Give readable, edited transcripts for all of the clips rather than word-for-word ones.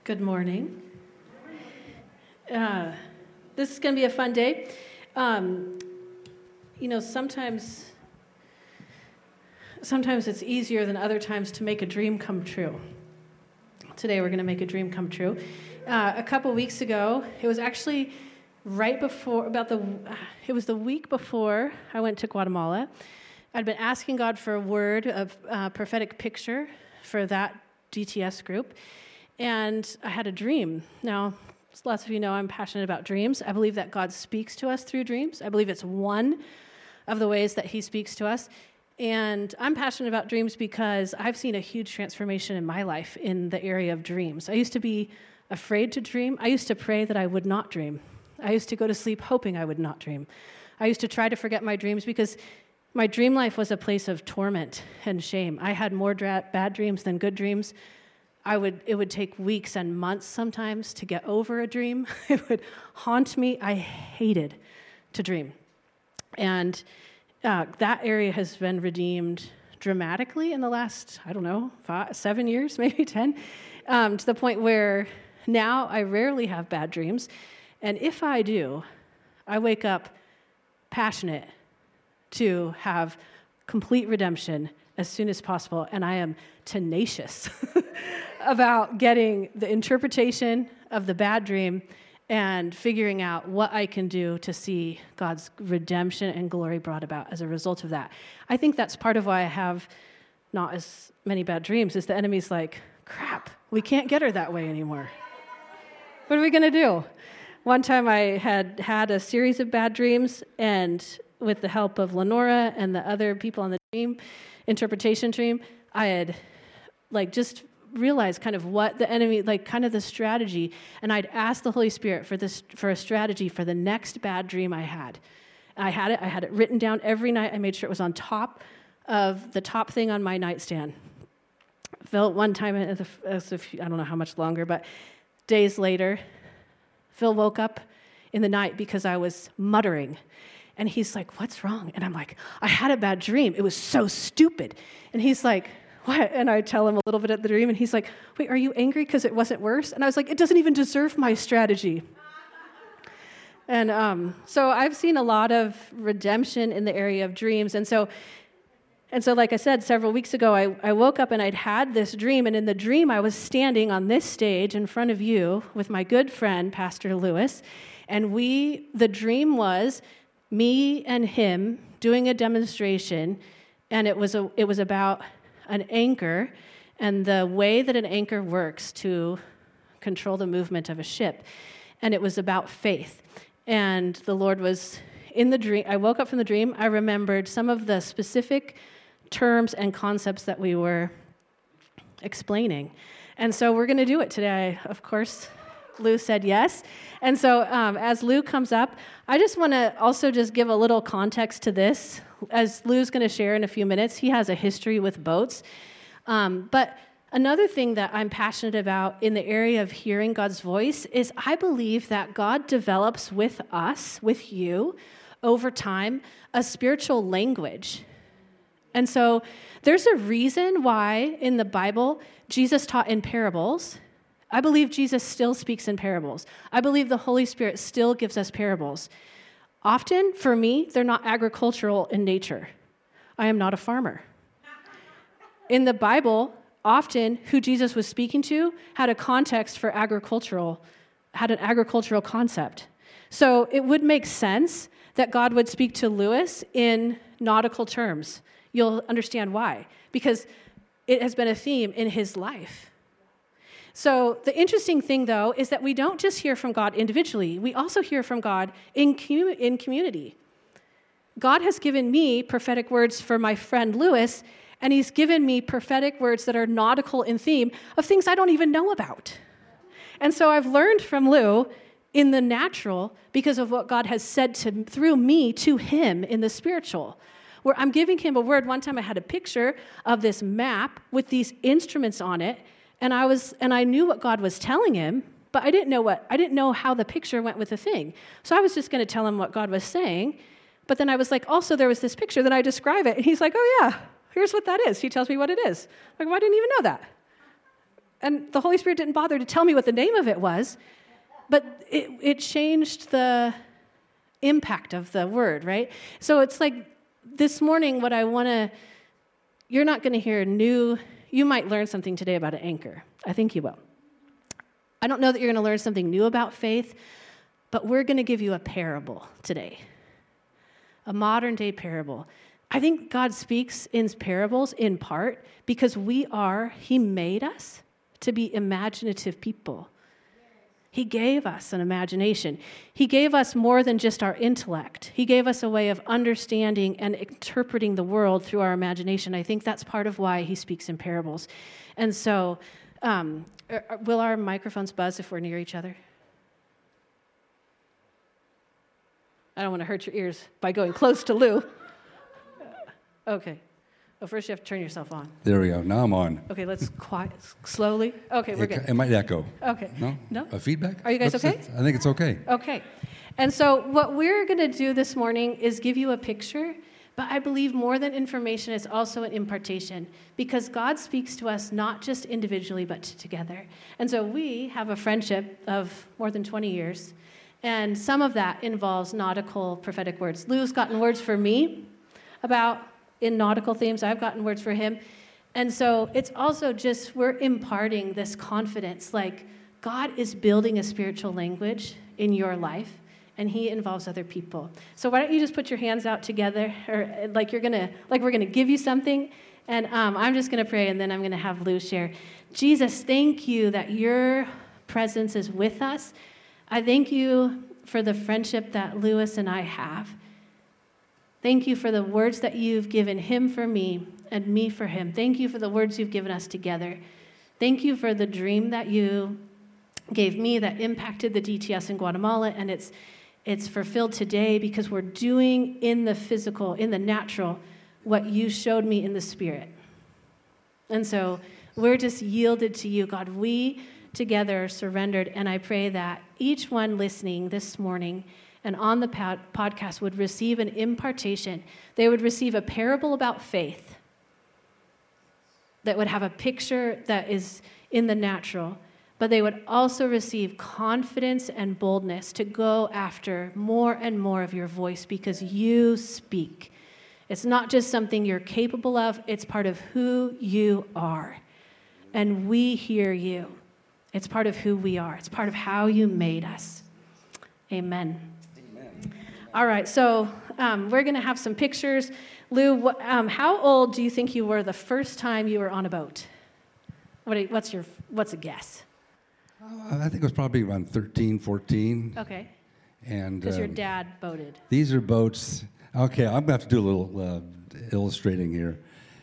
Good morning. This is going to be a fun day. Sometimes it's easier than other times to make a dream come true. Today we're going to make a dream come true. A couple weeks ago, it was actually it was the week before I went to Guatemala. I'd been asking God for a word of prophetic picture for that DTS group. And I had a dream. Now, as lots of you know, I'm passionate about dreams. I believe that God speaks to us through dreams. I believe it's one of the ways that he speaks to us. And I'm passionate about dreams because I've seen a huge transformation in my life in the area of dreams. I used to be afraid to dream. I used to pray that I would not dream. I used to go to sleep hoping I would not dream. I used to try to forget my dreams because my dream life was a place of torment and shame. I had more bad dreams than good dreams. It would take weeks and months sometimes to get over a dream. It would haunt me. I hated to dream. And that area has been redeemed dramatically in the last, 7 years, maybe 10, to the point where now I rarely have bad dreams. And if I do, I wake up passionate to have complete redemption as soon as possible, and I am tenacious about getting the interpretation of the bad dream and figuring out what I can do to see God's redemption and glory brought about as a result of that. I think that's part of why I have not as many bad dreams, is the enemy's like, crap, we can't get her that way anymore. What are we going to do? One time I had a series of bad dreams, and with the help of Lenora and the other people on the dream interpretation team, I had just realized kind of what the enemy, kind of the strategy, and I'd asked the Holy Spirit for a strategy for the next bad dream I had. I had it written down every night. I made sure it was on top of the top thing on my nightstand. Phil, one time, I don't know how much longer, but days later, Phil woke up in the night because I was muttering. And he's like, what's wrong? And I'm like, I had a bad dream. It was so stupid. And he's like, what? And I tell him a little bit of the dream, and he's like, wait, are you angry because it wasn't worse? And I was like, it doesn't even deserve my strategy. And so I've seen a lot of redemption in the area of dreams. And so like I said, several weeks ago, I woke up and I'd had this dream. And in the dream, I was standing on this stage in front of you with my good friend, Pastor Lewis. And the dream was me and him doing a demonstration, and it was about an anchor and the way that an anchor works to control the movement of a ship. And it was about faith. And the Lord was in the dream. I woke up from the dream. I remembered some of the specific terms and concepts that we were explaining. And so we're going to do it today. Of course, Lou said yes. And so as Lou comes up, I just want to also just give a little context to this. As Lou's going to share in a few minutes, he has a history with boats. But another thing that I'm passionate about in the area of hearing God's voice is I believe that God develops with us, with you, over time, a spiritual language. And so there's a reason why in the Bible Jesus taught in parables. I believe Jesus still speaks in parables. I believe the Holy Spirit still gives us parables. Often, for me, they're not agricultural in nature. I am not a farmer. In the Bible, often who Jesus was speaking to had a context for had an agricultural concept. So it would make sense that God would speak to Lewis in nautical terms. You'll understand why. Because it has been a theme in his life. So the interesting thing, though, is that we don't just hear from God individually. We also hear from God in community. God has given me prophetic words for my friend Lewis, and he's given me prophetic words that are nautical in theme of things I don't even know about. And so I've learned from Lou in the natural because of what God has said through me to him in the spiritual, where I'm giving him a word. One time I had a picture of this map with these instruments on it, and I knew what God was telling him, but I didn't know how the picture went with the thing. So I was just going to tell him what God was saying, but then I was like, also there was this picture, then I describe it, and he's like, oh yeah, here's what that is. He tells me what it is. I'm like, well, I didn't even know that. And the Holy Spirit didn't bother to tell me what the name of it was, but it changed the impact of the word, right? So it's like this morning, you're not going to hear you might learn something today about an anchor. I think you will. I don't know that you're going to learn something new about faith, but we're going to give you a parable today, a modern-day parable. I think God speaks in parables in part because He made us to be imaginative people. He gave us an imagination. He gave us more than just our intellect. He gave us a way of understanding and interpreting the world through our imagination. I think that's part of why He speaks in parables. And so, will our microphones buzz if we're near each other? I don't want to hurt your ears by going close to Lou. Okay. Well, first you have to turn yourself on. There we go. Now I'm on. Okay, let's quiet, slowly. Okay, we're good. It might echo. Okay. No? A feedback? Are you guys okay? I think it's okay. Okay. And so what we're going to do this morning is give you a picture, but I believe more than information, it's also an impartation, because God speaks to us not just individually, but together. And so we have a friendship of more than 20 years, and some of that involves nautical prophetic words. Lou's gotten words for me in nautical themes. I've gotten words for him. And so it's also just, we're imparting this confidence, like God is building a spiritual language in your life, and He involves other people. So why don't you just put your hands out together, or like we're gonna give you something, and I'm just gonna pray, and then I'm gonna have Lou share. Jesus, thank you that your presence is with us. I thank you for the friendship that Lewis and I have. Thank you for the words that you've given him for me and me for him. Thank you for the words you've given us together. Thank you for the dream that you gave me that impacted the DTS in Guatemala, and it's fulfilled today because we're doing in the physical, in the natural, what you showed me in the spirit. And so we're just yielded to you, God. We together are surrendered, and I pray that each one listening this morning and on the podcast would receive an impartation. They would receive a parable about faith that would have a picture that is in the natural, but they would also receive confidence and boldness to go after more and more of your voice because you speak. It's not just something you're capable of, it's part of who you are. And we hear you. It's part of who we are. It's part of how you made us. Amen. All right, so we're going to have some pictures. Lou, how old do you think you were the first time you were on a boat? What's a guess? I think it was probably around 13, 14. Okay. And because your dad boated. These are boats. Okay, I'm going to have to do a little illustrating here.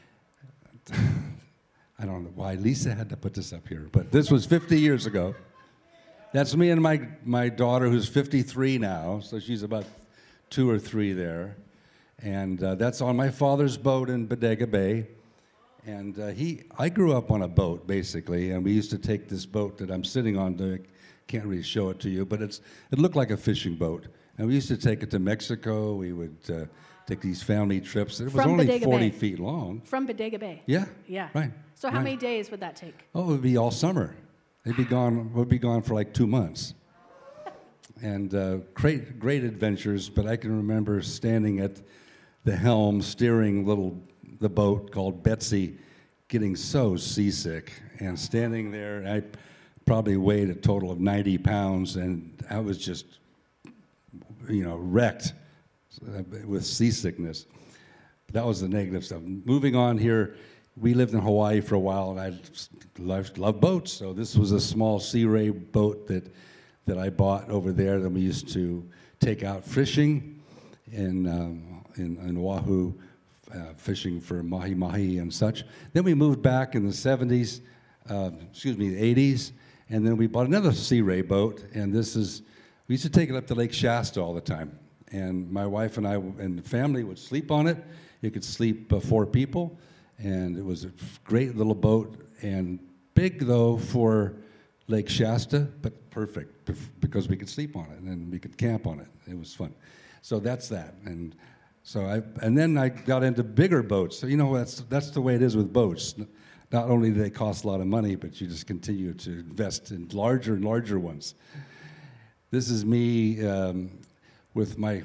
I don't know why Lisa had to put this up here, but this was 50 years ago. That's me and my daughter, who's 53 now, so she's about 2 or 3 there. And that's on my father's boat in Bodega Bay. And I grew up on a boat, basically, and we used to take this boat that I'm sitting on. Can't really show it to you, but it looked like a fishing boat. And we used to take it to Mexico. We would take these family trips. It was only Bodega 40 Bay. feet long. From Bodega Bay. Yeah. Yeah. Right. So how many days would that take? Oh, it would be all summer. We'd be gone for like 2 months. And great adventures, but I can remember standing at the helm, steering the boat called Betsy, getting so seasick, and standing there. I probably weighed a total of 90 pounds, and I was just, wrecked with seasickness. That was the negative stuff. Moving on here, we lived in Hawaii for a while, and I loved boats. So this was a small Sea Ray boat that I bought over there that we used to take out fishing in Oahu, fishing for mahi-mahi and such. Then we moved back in the 70s, the 80s, and then we bought another Sea Ray boat, and we used to take it up to Lake Shasta all the time. And my wife and I and the family would sleep on it. It could sleep 4 people, and it was a great little boat, and big, though, for Lake Shasta, but perfect because we could sleep on it and we could camp on it. It was fun. So that's that. And then I got into bigger boats. So that's the way it is with boats. not only do they cost a lot of money, but you just continue to invest in larger and larger ones. This is me with my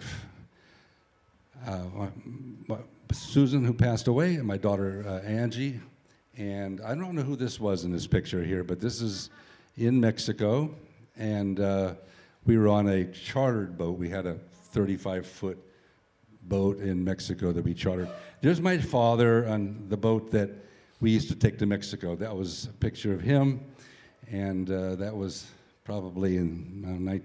Susan, who passed away, and my daughter Angie. And I don't know who this was in this picture here, but this is in Mexico. And we were on a chartered boat. We had a 35-foot boat in Mexico that we chartered. There's my father on the boat that we used to take to Mexico. That was a picture of him, and that was probably in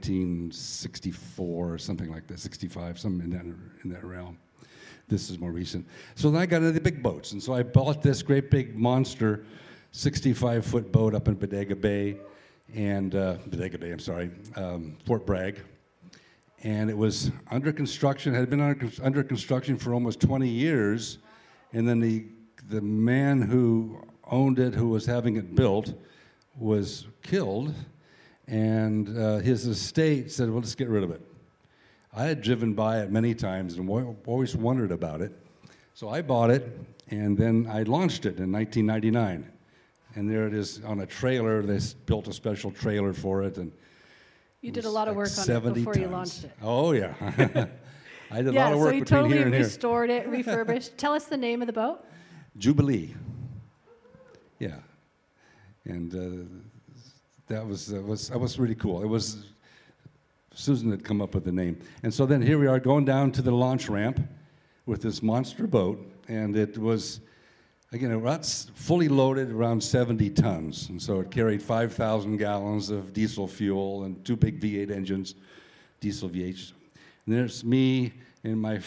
1964 or something like that, 65, something in that realm. This is more recent. So then I got into the big boats, and so I bought this great big monster 65-foot boat up in Bodega Bay, and Fort Bragg. And it was under construction, had been under construction for almost 20 years, and then the man who owned it, who was having it built, was killed, and his estate said, well, let's get rid of it. I had driven by it many times and always wondered about it. So I bought it, and then I launched it in 1999. And there it is on a trailer. They built a special trailer for it. And you did a lot of work on it before you launched it. Oh, yeah. I did a lot of work between here and here. Yeah, so you totally restored it, refurbished. Tell us the name of the boat. Jubilee. Yeah. And that was really cool. It was Susan had come up with the name. And so then here we are going down to the launch ramp with this monster boat, and it was, again, it was fully loaded, around 70 tons. And so it carried 5,000 gallons of diesel fuel and 2 big V8 engines, diesel V8s. And there's me in my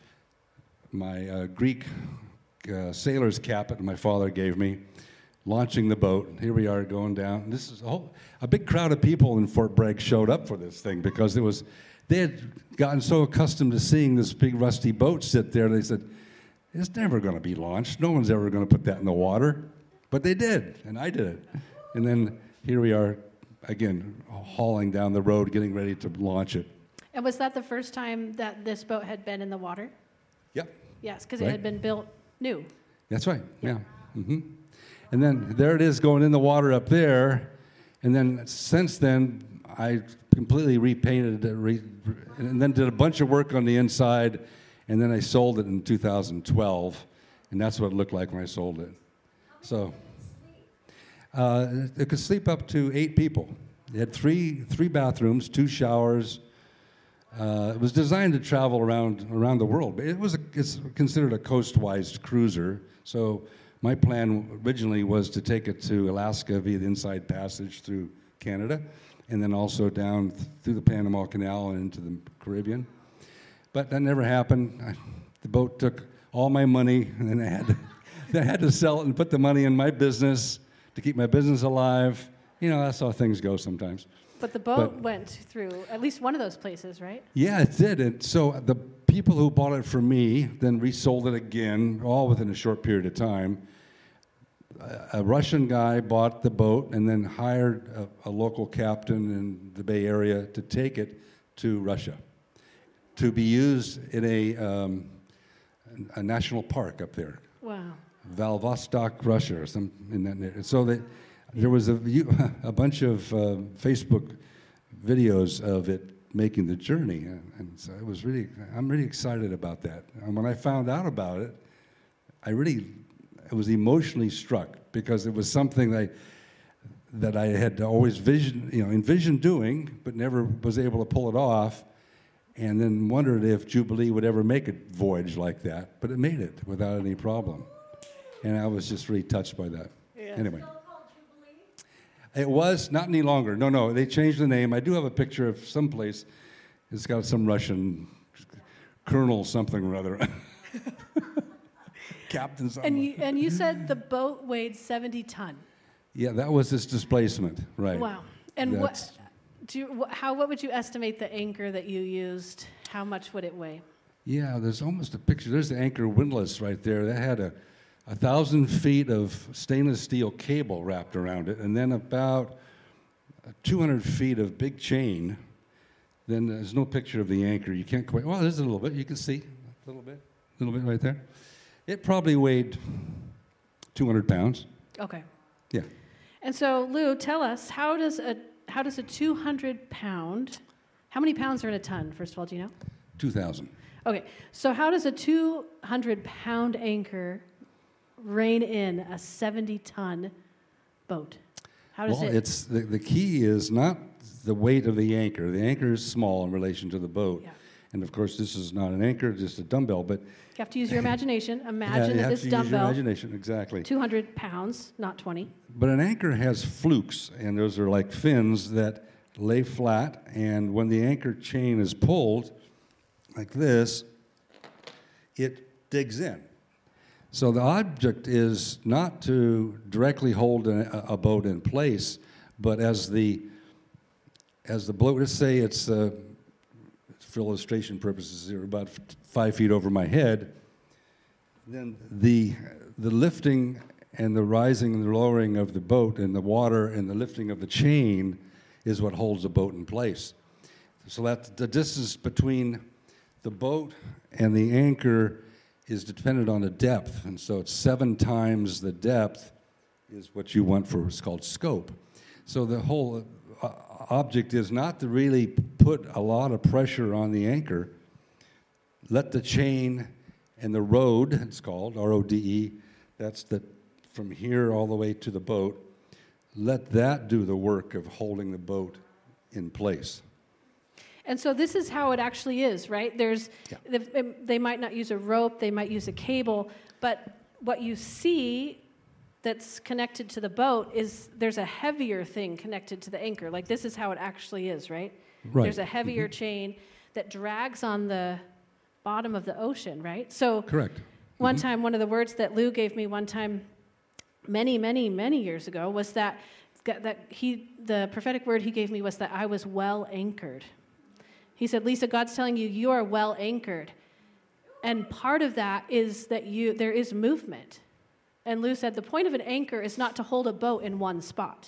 Greek sailor's cap that my father gave me, launching the boat. Here we are going down. This is a big crowd of people in Fort Bragg showed up for this thing because they had gotten so accustomed to seeing this big rusty boat sit there. They said, it's never going to be launched. No one's ever going to put that in the water. But they did, and I did it. And then here we are, again, hauling down the road, getting ready to launch it. And was that the first time that this boat had been in the water? Yep. Yes, because it had been built new. That's right, yeah. Mm-hmm. And then there it is going in the water up there. And then since then, I completely repainted it, and then did a bunch of work on the inside. And then I sold it in 2012. And that's what it looked like when I sold it. So it could sleep up to 8 people. It had three bathrooms, 2 showers. It was designed to travel around the world. But it's considered a coast-wise cruiser. So my plan originally was to take it to Alaska via the Inside Passage through Canada, and then also down through the Panama Canal and into the Caribbean. But that never happened. The boat took all my money, and then I had to sell it and put the money in my business to keep my business alive. You know, that's how things go sometimes. But the boat went through at least one of those places, right? Yeah, it did. And so the people who bought it from me then resold it again, all within a short period of time. A Russian guy bought the boat and then hired a local captain in the Bay Area to take it to Russia to be used in a national park up there. Wow. Vladivostok, Russia, or some in that area. So there was a bunch of Facebook videos of it making the journey, and so I'm really excited about that. And when I found out about it, I was emotionally struck because it was something that I had always envisioned doing, but never was able to pull it off, and then wondered if Jubilee would ever make a voyage like that. But it made it without any problem, and I was just really touched by that. Yeah. Anyway. It was not any longer. No, they changed the name. I do have a picture of someplace. It's got some Russian colonel something or other. Captain something. And you said the boat weighed 70 ton. Yeah, that was its displacement, right. Wow. And what would you estimate the anchor that you used? How much would it weigh? Yeah, there's almost a picture. There's the anchor windlass right there. That had 1,000 feet of stainless steel cable wrapped around it, and then about 200 feet of big chain. Then there's no picture of the anchor. You can't quite, well, there's a little bit. You can see a little bit right there. It probably weighed 200 pounds. Okay. Yeah. And so, Lou, tell us, how does a 200-pound, how many pounds are in a ton, first of all, do you know? 2,000. Okay, so how does a 200-pound anchor rein in a 70-ton boat? How does it? It's the key is not the weight of the anchor. The anchor is small in relation to the boat. Yeah. And of course, this is not an anchor, just a dumbbell, but You have to use your imagination. you Imagine that have this to use your dumbbell, imagination, exactly. 200 pounds, not 20. But an anchor has flukes, and those are like fins that lay flat, and when the anchor chain is pulled, like this, it digs in. So the object is not to directly hold a boat in place, but as the boat, let's say it's, for illustration purposes, they're about 5 feet over my head, then the lifting and the rising and the lowering of the boat and the water and the lifting of the chain is what holds the boat in place. So that the distance between the boat and the anchor is dependent on the depth, and so it's 7 times the depth is what you want for what's called scope. So the whole object is not to really put a lot of pressure on the anchor. Let the chain and the rode, it's called, R-O-D-E, that's from here all the way to the boat, let that do the work of holding the boat in place. And so this is how it actually is, right? They might not use a rope, they might use a cable, but what you see that's connected to the boat is there's a heavier thing connected to the anchor. Like this is how it actually is, right? Right. There's a heavier chain that drags on the bottom of the ocean, right? So Correct. One time, one of the words that Lou gave me one time many, many, many years ago was the prophetic word he gave me was that I was well anchored. He said, Lisa, God's telling you, you are well anchored. And part of that is that there is movement. And Lou said, the point of an anchor is not to hold a boat in one spot.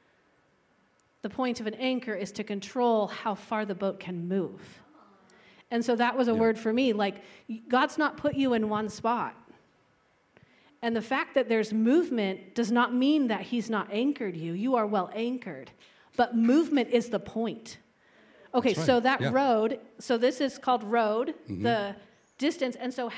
The point of an anchor is to control how far the boat can move. And so that was a word for me, like, God's not put you in one spot. And the fact that there's movement does not mean that he's not anchored you. You are well anchored. But movement is the point. Okay, right. So that road, so this is called road, the distance. And so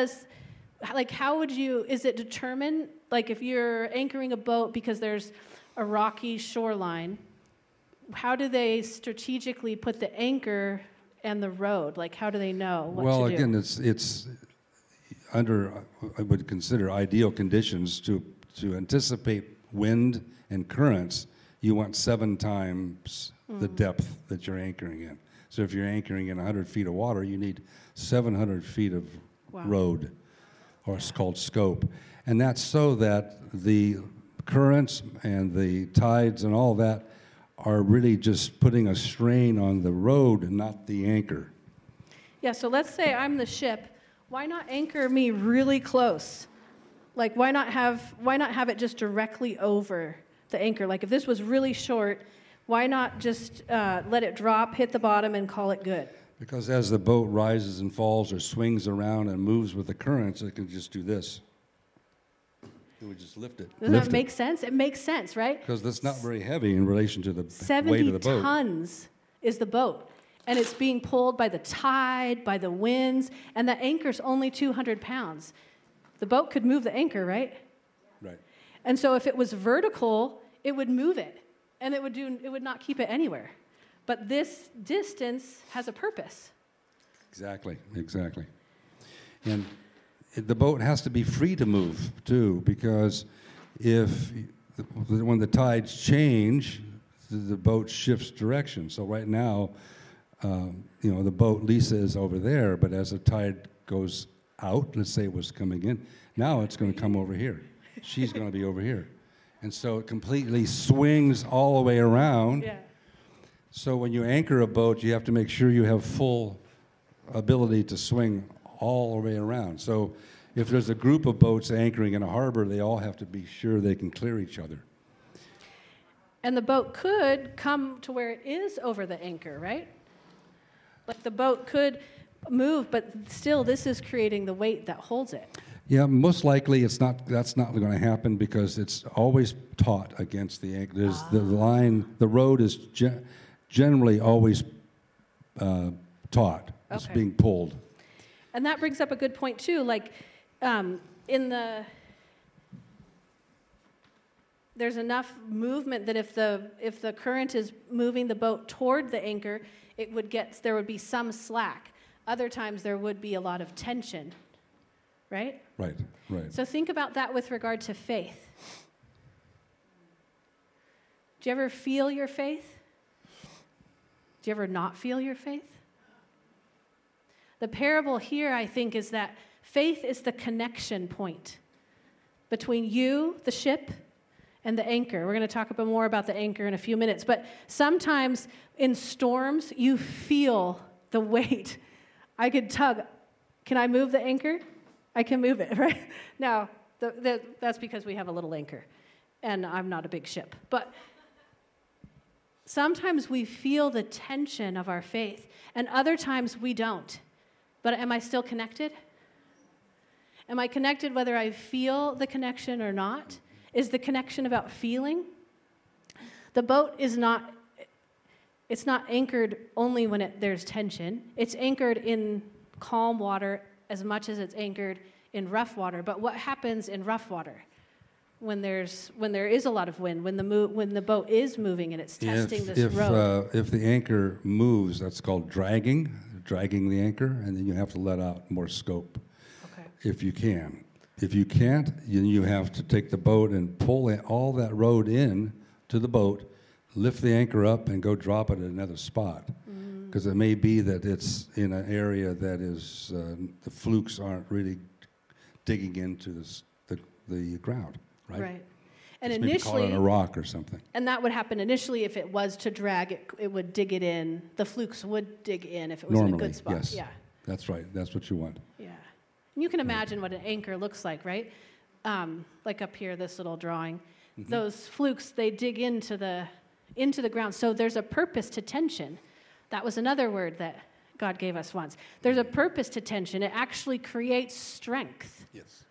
is it determined, like if you're anchoring a boat because there's a rocky shoreline, how do they strategically put the anchor and the road? Like how do they know what to do? Well, again, it's under, I would consider, ideal conditions to anticipate wind and currents. You want 7 times the depth that you're anchoring in. So if you're anchoring in 100 feet of water, you need 700 feet of road, or it's called scope. And that's so that the currents and the tides and all that are really just putting a strain on the road and not the anchor. Yeah, so let's say I'm the ship. Why not anchor me really close? Like, why not have it just directly over the anchor? Like, if this was really short, why not just let it drop, hit the bottom, and call it good? Because as the boat rises and falls or swings around and moves with the currents, it can just do this. It would just lift it. Doesn't that make sense? It makes sense, right? Because that's not very heavy in relation to the weight of the boat. 70 tons is the boat. And it's being pulled by the tide, by the winds, and the anchor's only 200 pounds. The boat could move the anchor, right? Right. And so if it was vertical, it would move it, and it would not keep it anywhere. But this distance has a purpose. Exactly. And the boat has to be free to move, too, because when the tides change, the boat shifts direction. So right now, the boat, Lisa, is over there, but as the tide goes out, let's say it was coming in, now it's going to come over here. She's going to be over here. And so it completely swings all the way around. Yeah. So when you anchor a boat, you have to make sure you have full ability to swing all the way around. So if there's a group of boats anchoring in a harbor, they all have to be sure they can clear each other. And the boat could come to where it is over the anchor, right? Like the boat could move, but still this is creating the weight that holds it. Yeah, most likely that's not going to happen because it's always taught against the anchor. There's the road is generally always taught. It's Okay. being pulled. And that brings up a good point too. Like, there's enough movement that if the current is moving the boat toward the anchor, there would be some slack. Other times there would be a lot of tension, right? Right. So think about that with regard to faith. Do you ever feel your faith? Do you ever not feel your faith? The parable here, I think, is that faith is the connection point between you, the ship, and the anchor. We're going to talk a bit more about the anchor in a few minutes. But sometimes in storms, you feel the weight. I could tug. Can I move the anchor? I can move it, right? Now, that's because we have a little anchor, and I'm not a big ship. But sometimes we feel the tension of our faith, and other times we don't. But am I still connected? Am I connected whether I feel the connection or not? Is the connection about feeling? The boat is not, it's not anchored only when there's tension. It's anchored in calm water as much as it's anchored in rough water. But what happens in rough water when there is a lot of wind, when the boat is moving and it's testing this road? If the anchor moves, that's called dragging the anchor, and then you have to let out more scope. Okay. If you can. If you can't, you have to take the boat and pull all that road in to the boat, lift the anchor up, and go drop it at another spot. Because it may be that it's in an area that is the flukes aren't really digging into the ground, right? Right. And Maybe caught on a rock or something. And that would happen initially if it was to drag, it would dig it in. The flukes would dig in if it was Normally, in a good spot. Yes. Yeah. That's right. That's what you want. Yeah. And you can imagine what an anchor looks like, right? Like up here, this little drawing. Mm-hmm. Those flukes, they dig into the ground. So there's a purpose to tension. That was another word that God gave us once. There's a purpose to tension. It actually creates strength. Yes.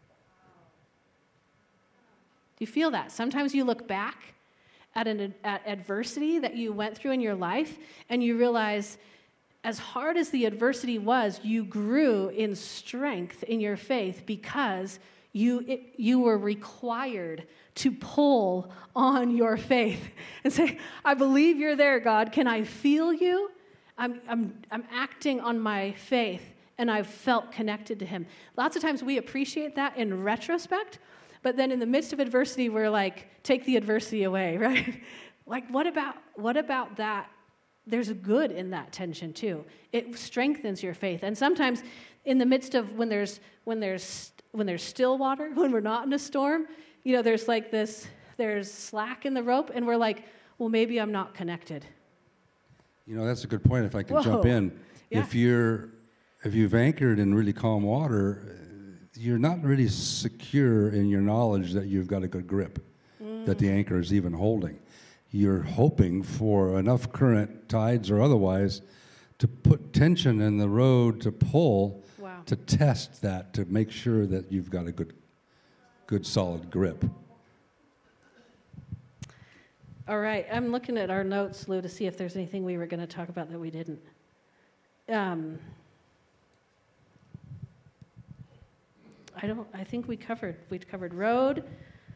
Do you feel that? Sometimes you look back at adversity that you went through in your life, and you realize, as hard as the adversity was, you grew in strength in your faith because you were required to pull on your faith and say, I believe you're there, God. Can I feel you? I'm acting on my faith, and I've felt connected to him. Lots of times we appreciate that in retrospect, but then in the midst of adversity, we're like, take the adversity away, right? Like, what about that? There's a good in that tension too. It strengthens your faith. And sometimes in the midst of when there's still water, when we're not in a storm, there's slack in the rope, and we're like, well, maybe I'm not connected. That's a good point. If I can jump in, Yeah. if you've anchored in really calm water, you're not really secure in your knowledge that you've got a good grip, that the anchor is even holding. You're hoping for enough current, tides or otherwise, to put tension in the road to pull, to test that, to make sure that you've got a good solid grip. All right, I'm looking at our notes, Lou, to see if there's anything we were going to talk about that we didn't. I think we covered road,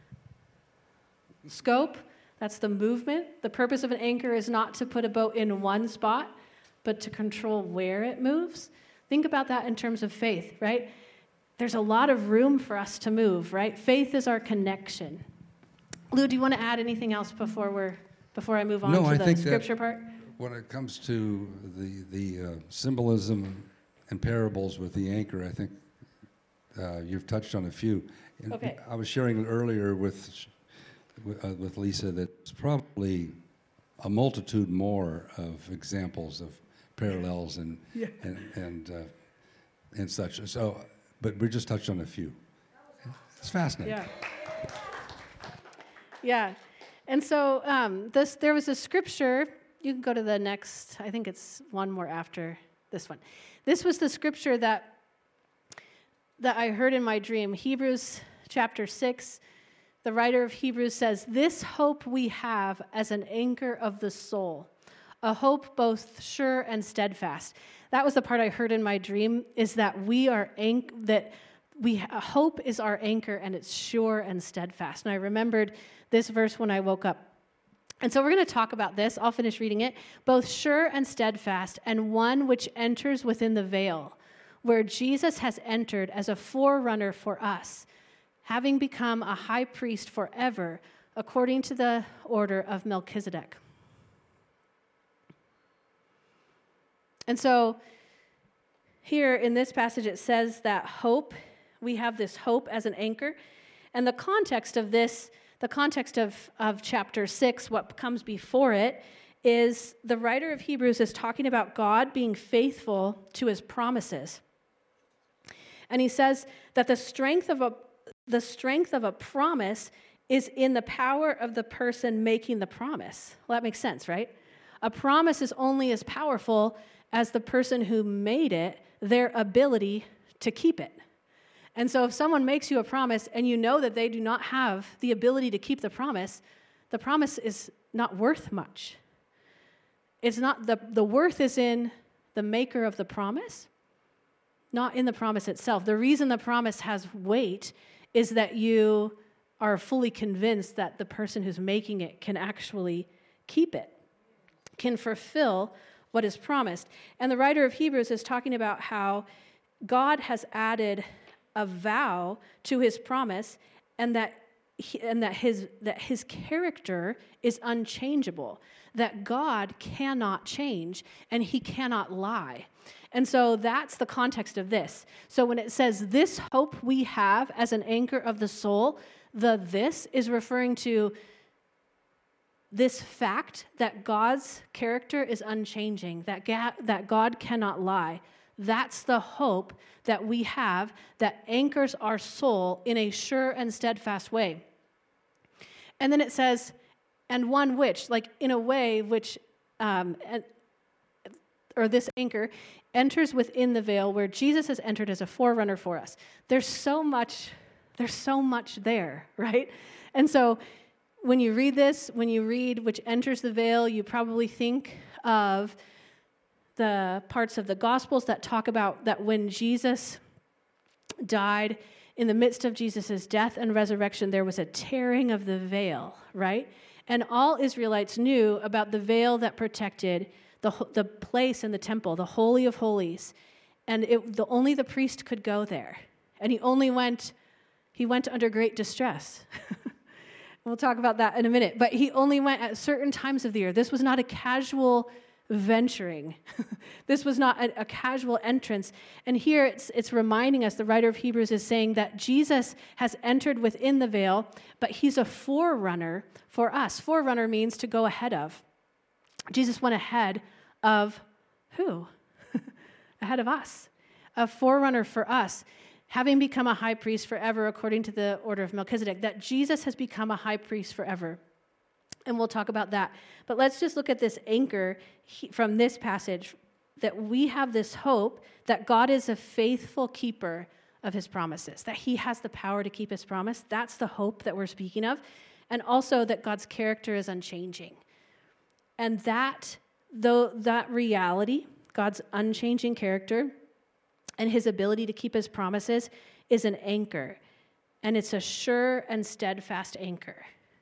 scope, that's the movement. The purpose of an anchor is not to put a boat in one spot, but to control where it moves. Think about that in terms of faith, right? There's a lot of room for us to move, right? Faith is our connection. Lou, do you want to add anything else before I move on to the scripture part? When it comes to the symbolism and parables with the anchor, I think you've touched on a few. And okay. I was sharing earlier with Lisa that it's probably a multitude more of examples of parallels and such. So, but we just touched on a few. It's fascinating. Yeah. And so there was a scripture. You can go to the next. I think it's one more after this one. This was the scripture that that I heard in my dream. Hebrews chapter 6, the writer of Hebrews says, "This hope we have as an anchor of the soul, a hope both sure and steadfast." That was the part I heard in my dream, is that hope is our anchor, and it's sure and steadfast. And I remembered this verse when I woke up. And so we're going to talk about this. I'll finish reading it. "Both sure and steadfast, and one which enters within the veil, where Jesus has entered as a forerunner for us, having become a high priest forever, according to the order of Melchizedek." And so here in this passage, it says that hope, we have this hope as an anchor. And the context of this, the context of chapter 6, what comes before it, is the writer of Hebrews is talking about God being faithful to his promises. And he says that the strength of a promise is in the power of the person making the promise. Well, that makes sense, right? A promise is only as powerful as the person who made it, their ability to keep it. And so if someone makes you a promise and you know that they do not have the ability to keep the promise is not worth much. It's not the worth is in the maker of the promise, not in the promise itself. The reason the promise has weight is that you are fully convinced that the person who's making it can actually keep it, can fulfill what is promised. And the writer of Hebrews is talking about how God has added a vow to his promise, and that his character is unchangeable, that God cannot change and he cannot lie. And so that's the context of this. So when it says this hope we have as an anchor of the soul, this is referring to this fact that God's character is unchanging, that God cannot lie. That's the hope that we have that anchors our soul in a sure and steadfast way. And then it says, and one which, like in a way which, or this anchor enters within the veil where Jesus has entered as a forerunner for us. There's so much there, right? And so when you read this, when you read which enters the veil, you probably think of the parts of the Gospels that talk about that when Jesus died, in the midst of Jesus' death and resurrection, there was a tearing of the veil, right? And all Israelites knew about the veil that protected the place in the temple, the Holy of Holies. And only the priest could go there. And he went under great distress. We'll talk about that in a minute. But he only went at certain times of the year. This was not a casual venturing. This was not a casual entrance. And here it's reminding us, the writer of Hebrews is saying that Jesus has entered within the veil, but he's a forerunner for us. Forerunner means to go ahead of. Jesus went ahead of who? Ahead of us. A forerunner for us, having become a high priest forever according to the order of Melchizedek, that Jesus has become a high priest forever. And we'll talk about that. But let's just look at this anchor from this passage, that we have this hope that God is a faithful keeper of his promises, that he has the power to keep his promise. That's the hope that we're speaking of. And also that God's character is unchanging. And that reality, God's unchanging character and his ability to keep his promises, is an anchor. And it's a sure and steadfast anchor.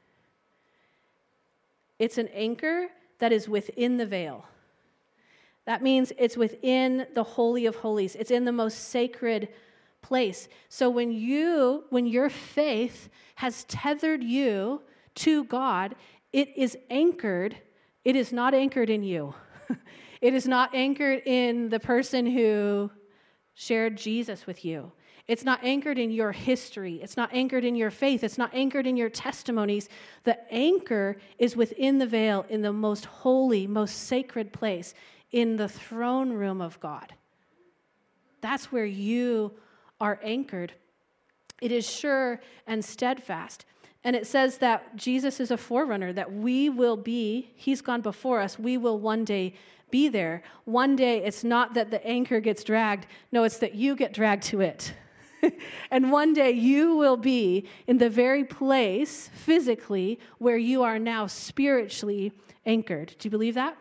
It's an anchor that is within the veil. That means it's within the Holy of Holies. It's in the most sacred place. So when your faith has tethered you to God, it is anchored. It is not anchored in you. It is not anchored in the person who shared Jesus with you. It's not anchored in your history. It's not anchored in your faith. It's not anchored in your testimonies. The anchor is within the veil, in the most holy, most sacred place, in the throne room of God. That's where you are anchored. It is sure and steadfast. And it says that Jesus is a forerunner, that we will be, he's gone before us, we will one day be there. One day, it's not that the anchor gets dragged. No, it's that you get dragged to it. And one day you will be in the very place physically where you are now spiritually anchored. Do you believe that?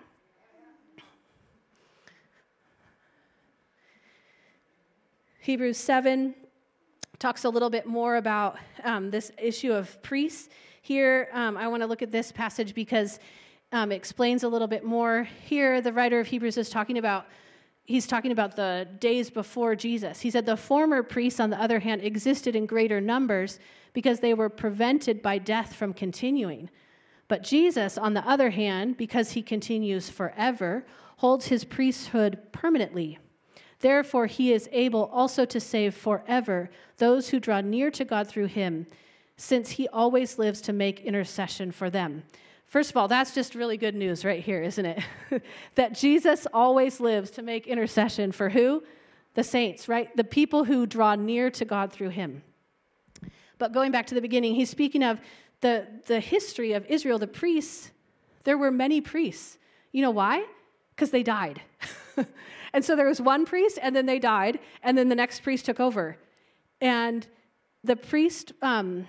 Hebrews 7 talks a little bit more about this issue of priests. Here, I want to look at this passage because it explains a little bit more. Here, the writer of Hebrews is talking about the days before Jesus. He said the former priests, on the other hand, existed in greater numbers because they were prevented by death from continuing. But Jesus, on the other hand, because he continues forever, holds his priesthood permanently. Therefore, he is able also to save forever those who draw near to God through him, since he always lives to make intercession for them. First of all, that's just really good news right here, isn't it? That Jesus always lives to make intercession for who? The saints, right? The people who draw near to God through him. But going back to the beginning, he's speaking of the history of Israel, the priests. There were many priests. You know why? Because they died. And so there was one priest, and then they died, and then the next priest took over. And the priest... I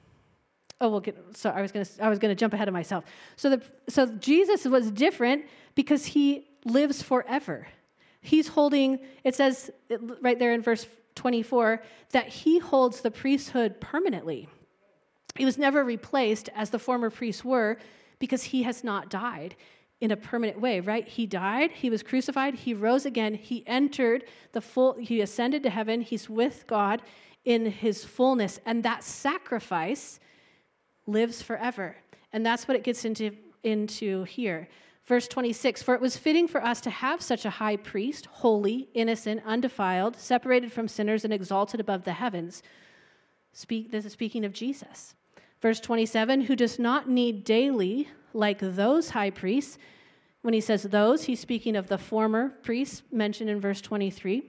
was going to jump ahead of myself. So Jesus was different because he lives forever. He's holding, it says right there in verse 24, that he holds the priesthood permanently. He was never replaced as the former priests were because he has not died in a permanent way, right? He died, he was crucified, he rose again, he ascended to heaven, he's with God in his fullness, and that sacrifice lives forever. And that's what it gets into here. Verse 26, for it was fitting for us to have such a high priest, holy, innocent, undefiled, separated from sinners and exalted above the heavens. This is speaking of Jesus. Verse 27, who does not need daily, like those high priests. When he says those, he's speaking of the former priests mentioned in verse 23.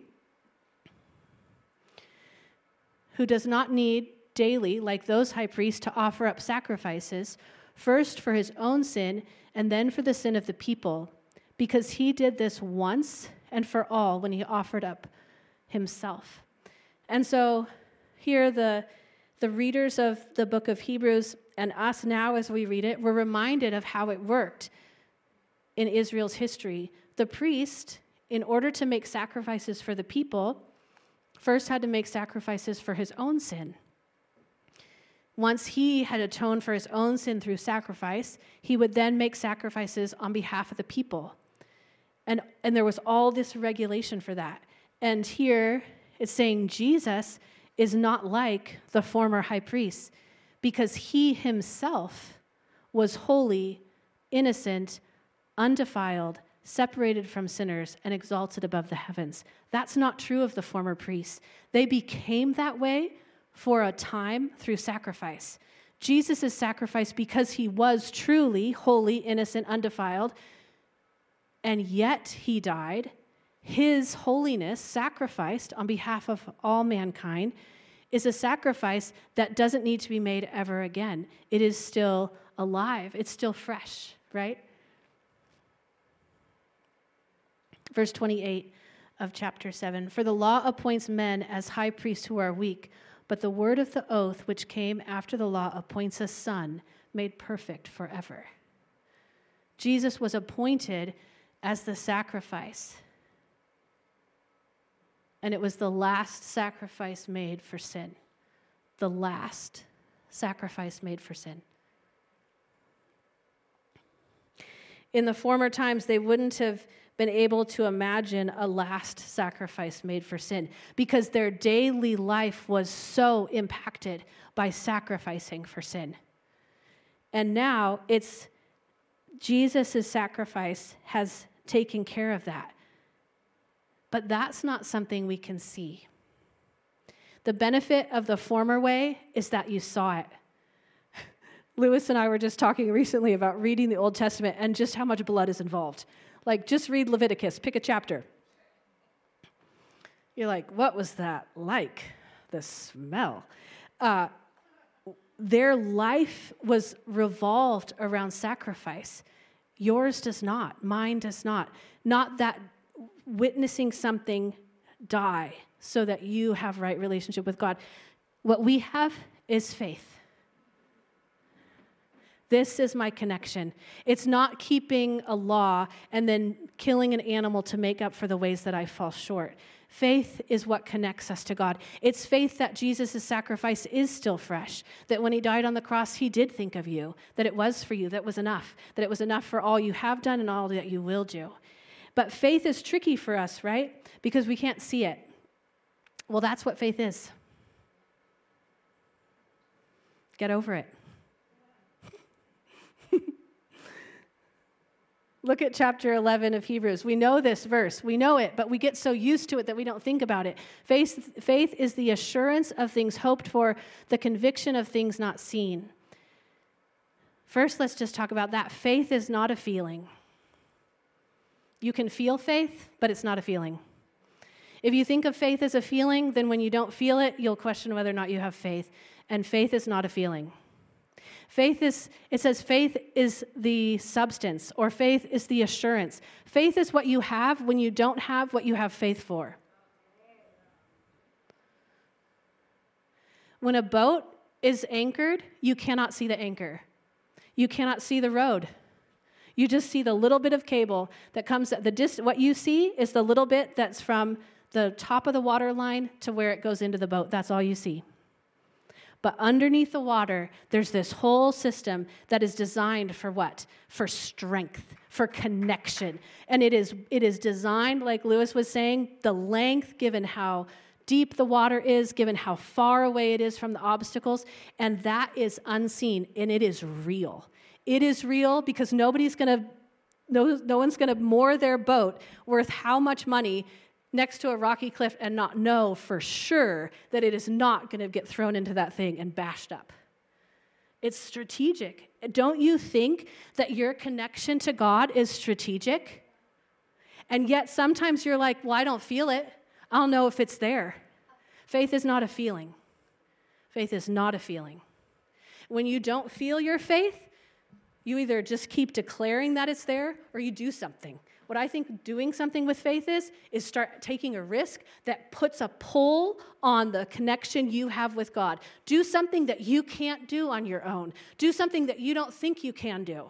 Who does not need daily, like those high priests, to offer up sacrifices, first for his own sin and then for the sin of the people, because he did this once and for all when he offered up himself. And so here the readers of the book of Hebrews and us now as we read it, we're reminded of how it worked in Israel's history. The priest, in order to make sacrifices for the people, first had to make sacrifices for his own sin. Once he had atoned for his own sin through sacrifice, he would then make sacrifices on behalf of the people. And there was all this regulation for that. And here it's saying Jesus is not like the former high priest because he himself was holy, innocent, undefiled, separated from sinners, and exalted above the heavens. That's not true of the former priests. They became that way for a time through sacrifice. Jesus' sacrifice, because he was truly holy, innocent, undefiled, and yet he died, his holiness sacrificed on behalf of all mankind is a sacrifice that doesn't need to be made ever again. It is still alive. It's still fresh, right? Verse 28 of chapter 7, for the law appoints men as high priests who are weak, but the word of the oath which came after the law appoints a son made perfect forever. Jesus was appointed as the sacrifice. And it was the last sacrifice made for sin. The last sacrifice made for sin. In the former times, they wouldn't have been able to imagine a last sacrifice made for sin because their daily life was so impacted by sacrificing for sin. And now it's Jesus' sacrifice has taken care of that. But that's not something we can see. The benefit of the former way is that you saw it. Lewis and I were just talking recently about reading the Old Testament and just how much blood is involved. Like, just read Leviticus, pick a chapter. You're like, what was that like? The smell. Their life was revolved around sacrifice. Yours does not. Mine does not. Not that witnessing something die so that you have right relationship with God. What we have is faith. This is my connection. It's not keeping a law and then killing an animal to make up for the ways that I fall short. Faith is what connects us to God. It's faith that Jesus' sacrifice is still fresh, that when he died on the cross, he did think of you, that it was for you, that was enough, that it was enough for all you have done and all that you will do. But faith is tricky for us, right? Because we can't see it. Well, that's what faith is. Get over it. Look at chapter 11 of Hebrews. We know this verse. We know it, but we get so used to it that we don't think about it. Faith is the assurance of things hoped for, the conviction of things not seen. First, let's just talk about that. Faith is not a feeling. You can feel faith, but it's not a feeling. If you think of faith as a feeling, then when you don't feel it, you'll question whether or not you have faith. And faith is not a feeling. It says faith is the substance, or faith is the assurance. Faith is what you have when you don't have what you have faith for. When a boat is anchored, you cannot see the anchor. You cannot see the road. You just see the little bit of cable that comes at what you see is the little bit that's from the top of the water line to where it goes into the boat. That's all you see. But underneath the water, there's this whole system that is designed for what? For strength, for connection. And it is designed, like Lewis was saying, the length, given how deep the water is, given how far away it is from the obstacles, and that is unseen, and it is real. It is real because no one's going to moor their boat worth how much money next to a rocky cliff and not know for sure that it is not going to get thrown into that thing and bashed up. It's strategic. Don't you think that your connection to God is strategic? And yet sometimes you're like, well, I don't feel it. I'll know if it's there. Faith is not a feeling. Faith is not a feeling. When you don't feel your faith, you either just keep declaring that it's there or you do something. What I think doing something with faith is start taking a risk that puts a pull on the connection you have with God. Do something that you can't do on your own. Do something that you don't think you can do.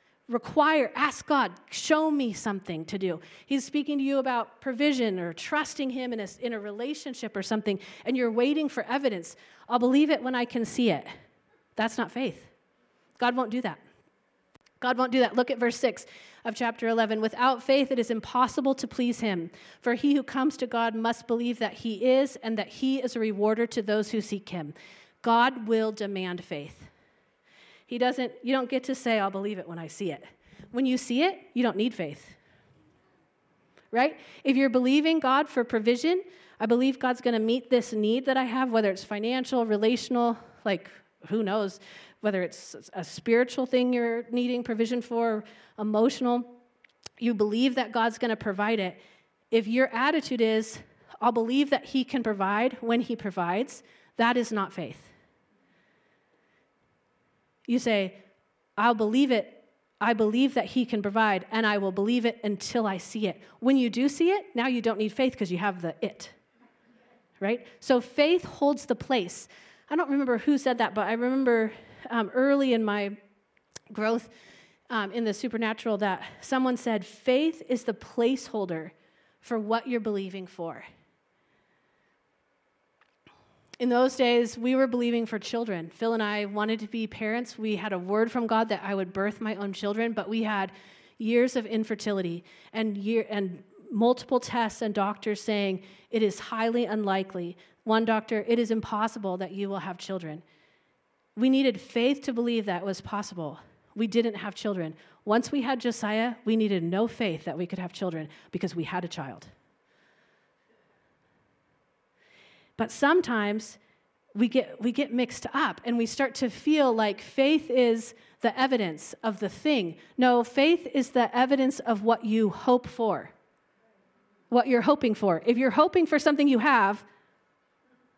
Ask God, show me something to do. He's speaking to you about provision or trusting him in a relationship or something, and you're waiting for evidence. I'll believe it when I can see it. That's not faith. God won't do that. God won't do that. Look at verse 6 of chapter 11. Without faith, it is impossible to please him. For he who comes to God must believe that he is, and that he is a rewarder to those who seek him. God will demand faith. You don't get to say, I'll believe it when I see it. When you see it, you don't need faith. Right? If you're believing God for provision, I believe God's going to meet this need that I have, whether it's financial, relational, who knows, whether it's a spiritual thing you're needing provision for, emotional, you believe that God's going to provide it. If your attitude is, I'll believe that he can provide when he provides, that is not faith. You say, I'll believe it. I believe that he can provide, and I will believe it until I see it. When you do see it, now you don't need faith because you have the it. Right? So faith holds the place. I don't remember who said that, but I remember early in my growth in the supernatural that someone said, faith is the placeholder for what you're believing for. In those days, we were believing for children. Phil and I wanted to be parents. We had a word from God that I would birth my own children, but we had years of infertility and multiple tests and doctors saying it is highly unlikely. One doctor, it is impossible that you will have children. We needed faith to believe that was possible. We didn't have children. Once we had Josiah, we needed no faith that we could have children because we had a child. But sometimes we get mixed up and we start to feel like faith is the evidence of the thing. No, faith is the evidence of what you hope for, what you're hoping for. If you're hoping for something you have,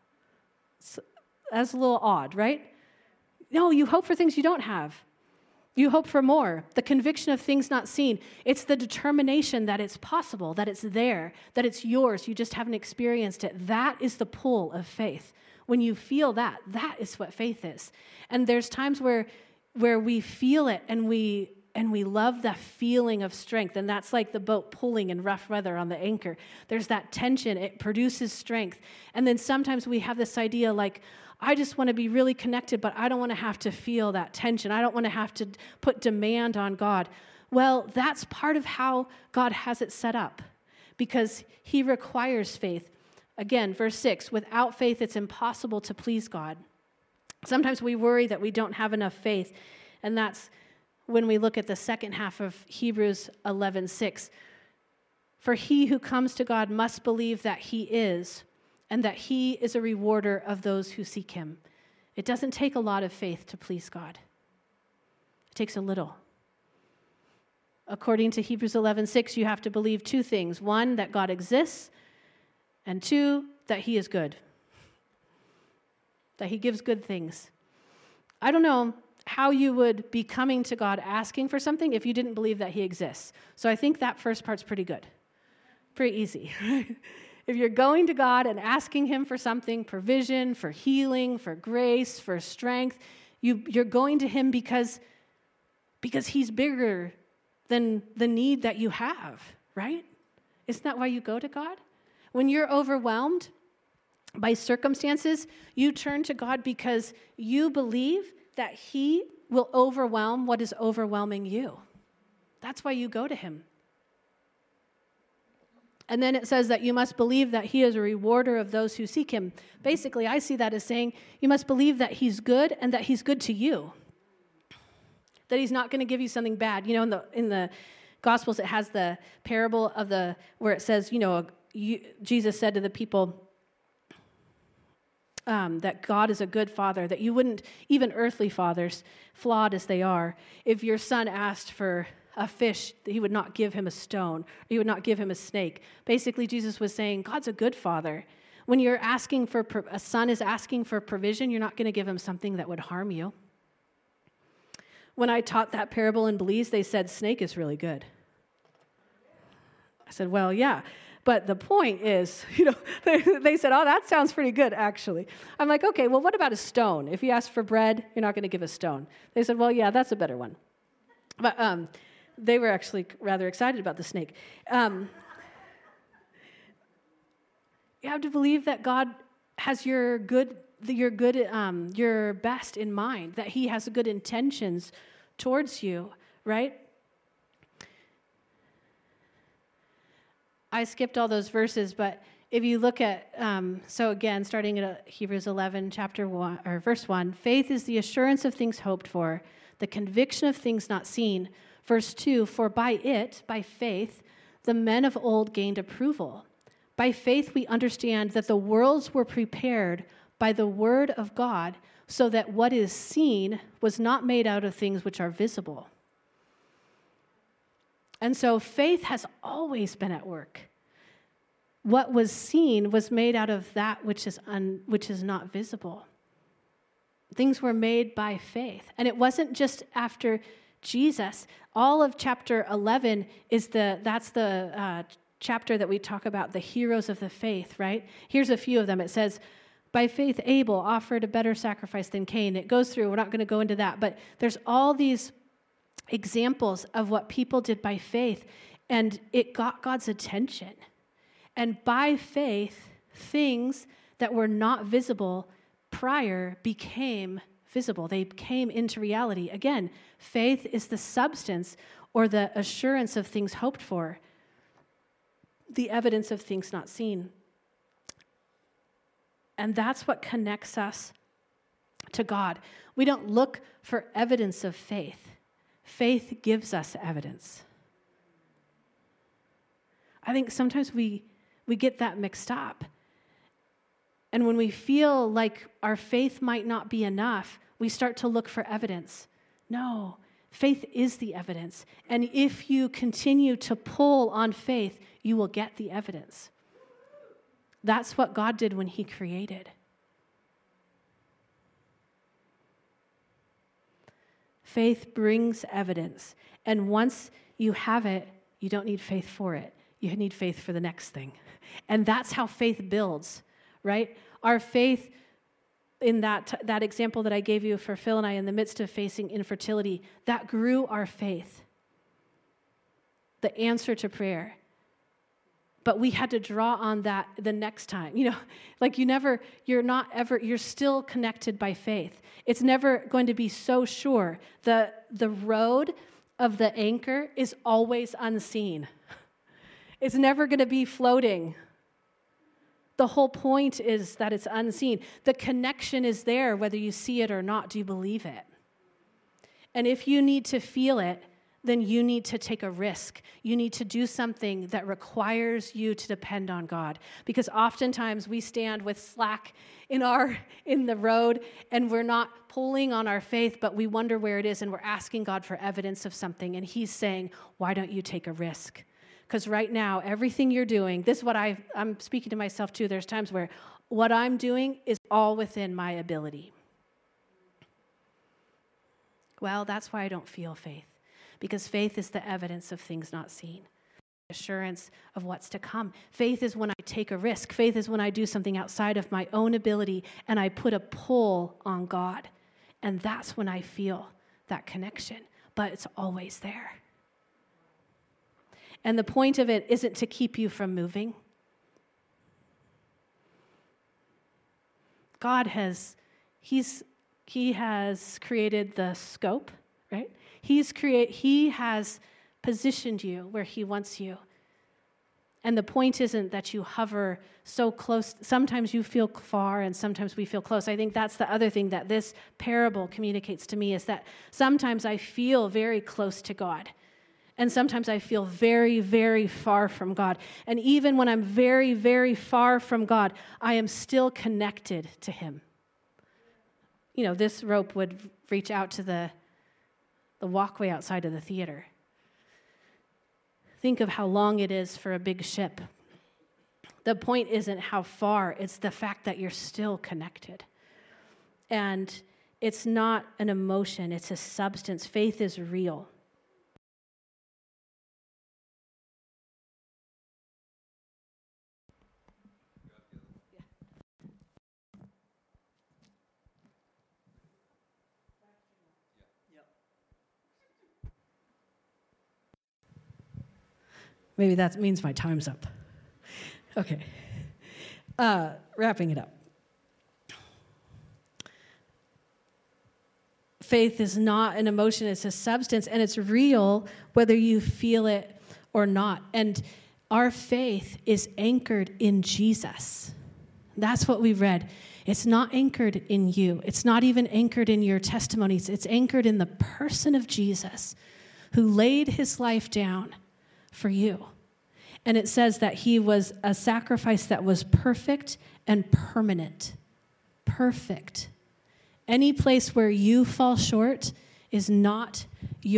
that's a little odd, right? No, you hope for things you don't have. You hope for more. The conviction of things not seen. It's the determination that it's possible, that it's there, that it's yours. You just haven't experienced it. That is the pull of faith. When you feel that, that is what faith is. And there's times where we feel it and we love that feeling of strength. And that's like the boat pulling in rough weather on the anchor. There's that tension. It produces strength. And then sometimes we have this idea like, I just want to be really connected, but I don't want to have to feel that tension. I don't want to have to put demand on God. Well, that's part of how God has it set up, because he requires faith. Again, verse 6, without faith, it's impossible to please God. Sometimes we worry that we don't have enough faith, and that's when we look at the second half of Hebrews 11:6. For he who comes to God must believe that he is, and that he is a rewarder of those who seek him. It doesn't take a lot of faith to please God. It takes a little. According to Hebrews 11:6, you have to believe two things. One, that God exists, and two, that he is good. That he gives good things. I don't know how you would be coming to God asking for something if you didn't believe that he exists. So I think that first part's pretty good. Pretty easy. If you're going to God and asking him for something, provision, for healing, for grace, for strength, you're going to him because he's bigger than the need that you have, right? Isn't that why you go to God? When you're overwhelmed by circumstances, you turn to God because you believe that he will overwhelm what is overwhelming you. That's why you go to him. And then it says that you must believe that he is a rewarder of those who seek him. Basically, I see that as saying you must believe that he's good and that he's good to you. That he's not going to give you something bad. You know, in the Gospels, it has the parable of where it says, Jesus said to the people that God is a good father, that you wouldn't, even earthly fathers, flawed as they are, if your son asked for a fish, he would not give him a stone. Or he would not give him a snake. Basically, Jesus was saying, God's a good father. When you're asking for, a son is asking for provision, you're not going to give him something that would harm you. When I taught that parable in Belize, they said, snake is really good. I said, well, yeah. But the point is, they said, oh, that sounds pretty good, actually. I'm like, okay, well, what about a stone? If you ask for bread, you're not going to give a stone. They said, well, yeah, that's a better one. But they were actually rather excited about the snake. You have to believe that God has your best in mind, that he has good intentions towards you, right? I skipped all those verses, but if you look at, so again, starting at Hebrews 11, chapter 1, or verse 1, faith is the assurance of things hoped for, the conviction of things not seen. Verse 2, for by faith, the men of old gained approval. By faith we understand that the worlds were prepared by the word of God, so that what is seen was not made out of things which are visible. And so faith has always been at work. What was seen was made out of that which is not visible. Things were made by faith. And it wasn't just after Jesus. All of chapter 11 that's the chapter that we talk about, the heroes of the faith, right? Here's a few of them. It says, by faith, Abel offered a better sacrifice than Cain. It goes through, we're not going to go into that, but there's all these examples of what people did by faith, and it got God's attention. And by faith, things that were not visible prior became visible. They came into reality. Again, faith is the substance or the assurance of things hoped for, the evidence of things not seen. And that's what connects us to God. We don't look for evidence of faith. Faith gives us evidence. I think sometimes we get that mixed up. And when we feel like our faith might not be enough, we start to look for evidence. No, faith is the evidence. And if you continue to pull on faith, you will get the evidence. That's what God did when he created. Faith brings evidence. And once you have it, you don't need faith for it. You need faith for the next thing. And that's how faith builds, right? Our faith, in that example that I gave you for Phil and I, in the midst of facing infertility, that grew our faith. The answer to prayer. But we had to draw on that the next time. Like you're still connected by faith. It's never going to be so sure. The road of the anchor is always unseen. It's never going to be floating. The whole point is that it's unseen. The connection is there whether you see it or not. Do you believe it? And if you need to feel it, then you need to take a risk. You need to do something that requires you to depend on God. Because oftentimes we stand with slack in the road and we're not pulling on our faith, but we wonder where it is and we're asking God for evidence of something. And he's saying, why don't you take a risk? Because right now, everything you're doing, this is what I'm speaking to myself too. There's times where what I'm doing is all within my ability. Well, that's why I don't feel faith. Because faith is the evidence of things not seen, assurance of what's to come. Faith is when I take a risk. Faith is when I do something outside of my own ability and I put a pull on God. And that's when I feel that connection. But it's always there. And the point of it isn't to keep you from moving. God He has created the scope, right? He has positioned you where he wants you. And the point isn't that you hover so close. Sometimes you feel far and sometimes we feel close. I think that's the other thing that this parable communicates to me is that sometimes I feel very close to God. And sometimes I feel very, very far from God. And even when I'm very, very far from God, I am still connected to him. This rope would reach out to the walkway outside of the theater. Think of how long it is for a big ship. The point isn't how far, it's the fact that you're still connected. And it's not an emotion, it's a substance. Faith is real. Maybe that means my time's up. Okay. Wrapping it up. Faith is not an emotion, it's a substance, and it's real whether you feel it or not. And our faith is anchored in Jesus. That's what we read. It's not anchored in you. It's not even anchored in your testimonies. It's anchored in the person of Jesus who laid his life down for you. And it says that he was a sacrifice that was perfect and permanent. Perfect. Any place where you fall short is not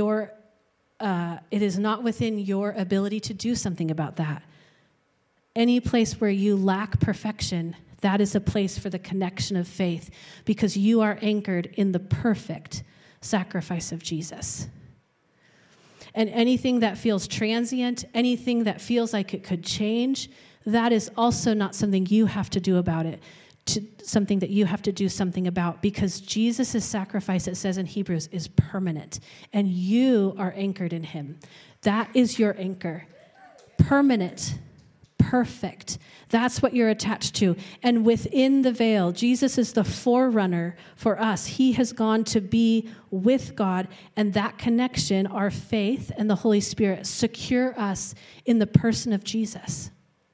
it is not within your ability to do something about that. Any place where you lack perfection, that is a place for the connection of faith because you are anchored in the perfect sacrifice of Jesus. And anything that feels transient, anything that feels like it could change, that is also not something you have to do about it, something that you have to do something about because Jesus' sacrifice, it says in Hebrews, is permanent. And you are anchored in him. That is your anchor. Permanent. Perfect. That's what you're attached to. And within the veil, Jesus is the forerunner for us. He has gone to be with God, and that connection, our faith and the Holy Spirit, secure us in the person of Jesus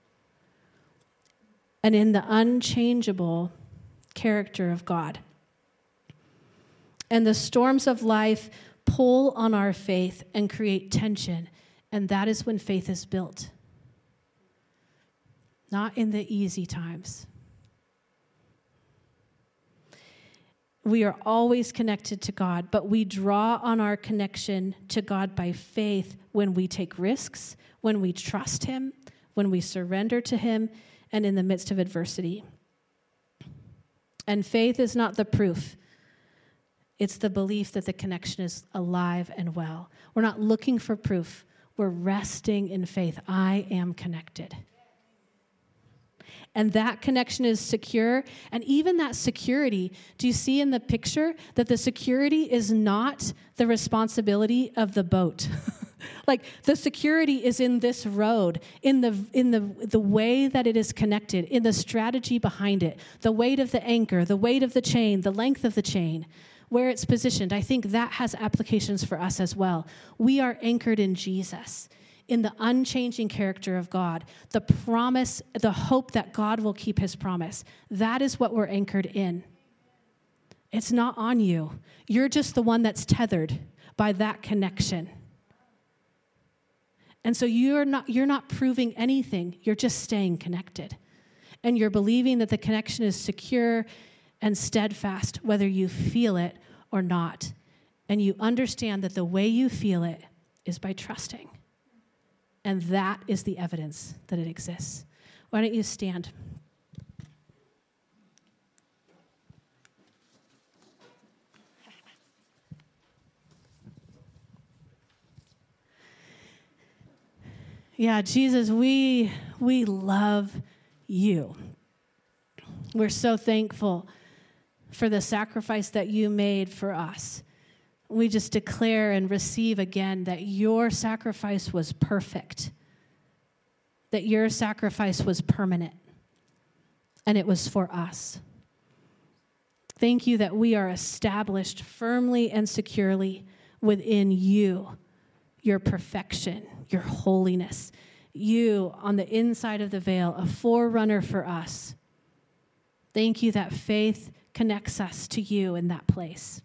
and in the unchangeable character of God. And the storms of life pull on our faith and create tension, and that is when faith is built. Not in the easy times. We are always connected to God, but we draw on our connection to God by faith when we take risks, when we trust him, when we surrender to him, and in the midst of adversity. And faith is not the proof. It's the belief that the connection is alive and well. We're not looking for proof. We're resting in faith. I am connected. And that connection is secure. And even that security, do you see in the picture that the security is not the responsibility of the boat? Like the security is in this road, in the way that it is connected, in the strategy behind it, the weight of the anchor, the weight of the chain, the length of the chain, where it's positioned. I think that has applications for us as well. We are anchored in Jesus, in the unchanging character of God, the promise, the hope that God will keep his promise. That is what we're anchored in. It's not on you. You're just the one that's tethered by that connection. And so you're not proving anything. You're just staying connected. And you're believing that the connection is secure and steadfast, whether you feel it or not. And you understand that the way you feel it is by trusting. And that is the evidence that it exists. Why don't you stand? Yeah, Jesus, we love you. We're so thankful for the sacrifice that you made for us. We just declare and receive again that your sacrifice was perfect, that your sacrifice was permanent, and it was for us. Thank you that we are established firmly and securely within you, your perfection, your holiness. You, on the inside of the veil, a forerunner for us. Thank you that faith connects us to you in that place.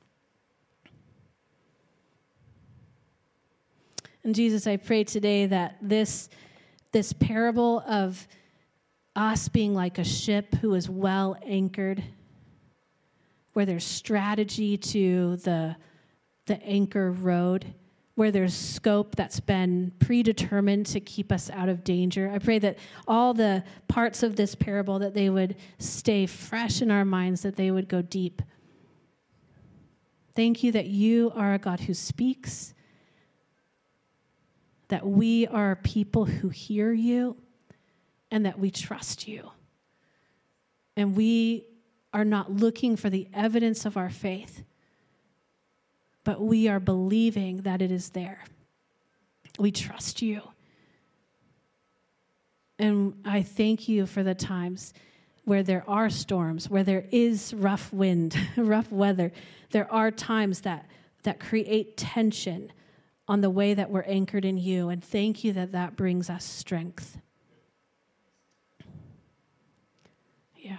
And Jesus, I pray today that this parable of us being like a ship who is well anchored, where there's strategy to the anchor road, where there's scope that's been predetermined to keep us out of danger. I pray that all the parts of this parable, that they would stay fresh in our minds, that they would go deep. Thank you that you are a God who speaks, that we are people who hear you, and that we trust you. And we are not looking for the evidence of our faith, but we are believing that it is there. We trust you. And I thank you for the times where there are storms, where there is rough wind, rough weather. There are times that create tension on the way that we're anchored in you. And thank you that brings us strength. Yeah.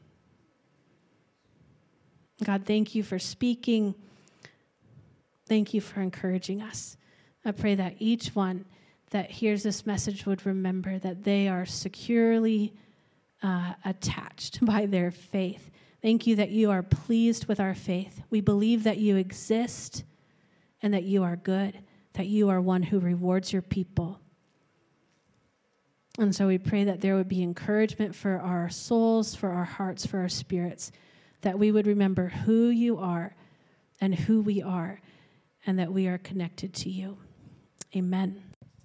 God, thank you for speaking. Thank you for encouraging us. I pray that each one that hears this message would remember that they are securely attached by their faith. Thank you that you are pleased with our faith. We believe that you exist and that you are good, that you are one who rewards your people. And so we pray that there would be encouragement for our souls, for our hearts, for our spirits, that we would remember who you are and who we are, and that we are connected to you. Amen.